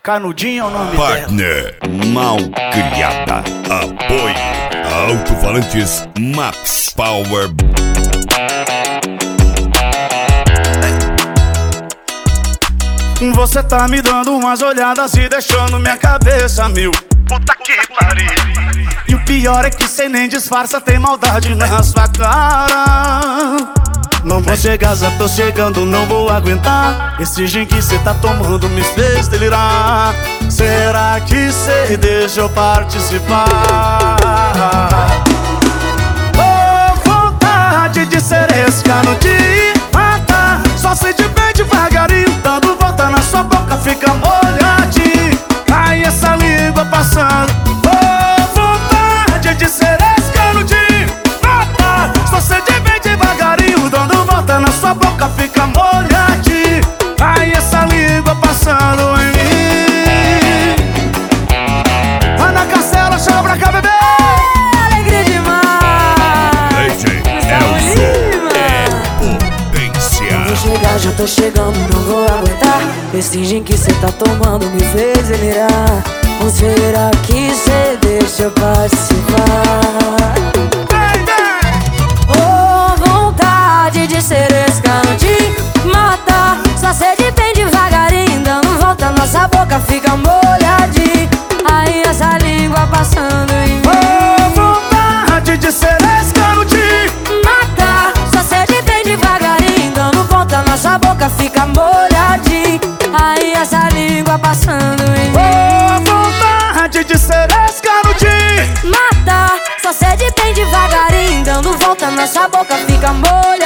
Canudinho é o nome Partner mal criada. Apoio Alto-Falantes Max Power. Você tá me dando umas olhadas e deixando minha cabeça mil. Puta que pariu. E o pior é que cê nem disfarça, tem maldade na sua cara. Não vou chegar, já tô chegando, não vou aguentar. Esse gin que cê tá tomando me fez delirar. Será que cê deixa eu participar? Oh, vontade de ser esse cano de matar. Só sei de bem devagarinho, dando volta na sua boca, fica molhadinho. Ai, essa língua passando. Oh, vontade de ser esse cano de matar. Só sei de bem devagarinho, dando volta na sua boca, fica molhadinho. Ai, essa língua passando em mim. Ana Castela, chama pra cá, bebê. Alegria demais. Leite Elzo é potência. Vou chegar, já tô chegando, não vou aguentar. Esse gin que cê tá tomando me fez delirar. Ou será que cê deixa eu participar? Oh, vontade de ser esse cano de matar. Só sede bem devagarinho, dando volta, nossa boca fica molhadinha. Aí essa língua passando em mim. Oh, vontade de ser esse cano de matar. Só sede bem devagarinho, dando volta, nossa boca fica molhadinha. Aí essa língua passando em mim. oh, vontade de ser esse cano de matar. Só sede bem devagarinho, dando volta, nossa boca fica molhadinha.